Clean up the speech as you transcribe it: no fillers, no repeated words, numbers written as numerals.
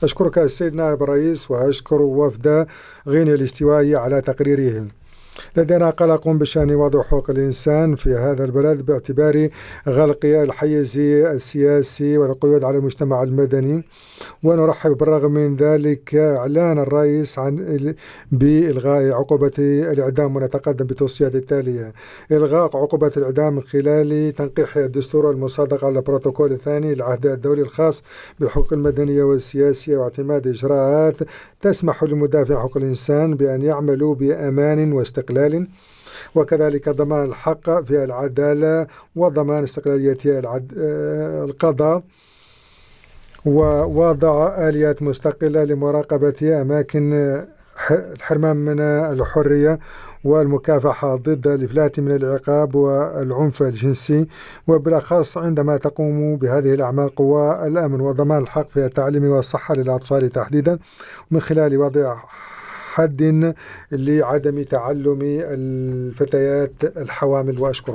أشكرك السيد نائب الرئيس، وأشكر وفد غينيا الاستوائية على تقريرهم. لدينا قلق بشأن وضع حقوق الإنسان في هذا البلد باعتبار غلق الحيز السياسي والقيود على المجتمع المدني، ونرحب بالرغم من ذلك إعلان الرئيس عن بإلغاء عقوبة الإعدام، ونتقدم بالتوصيات التالية: إلغاء عقوبة الإعدام من خلال تنقيح الدستور المصادق على البروتوكول الثاني للعهد الدولي الخاص بالحقوق المدنية والسياسية، واعتماد إجراءات تسمح لمدافع حقوق الإنسان بأن يعملوا بأمان واستقلال، وكذلك ضمان الحق في العدالة وضمان استقلالية القضاء، ووضع آليات مستقلة لمراقبة أماكن الحرمان من الحرية والمكافحة ضد الإفلات من العقاب والعنف الجنسي، وبالأخص عندما تقوم بهذه الأعمال قوى الأمن، وضمان الحق في التعليم والصحة للأطفال تحديدا، من خلال وضع حد لعدم تعلم الفتيات الحوامل. وأشكر.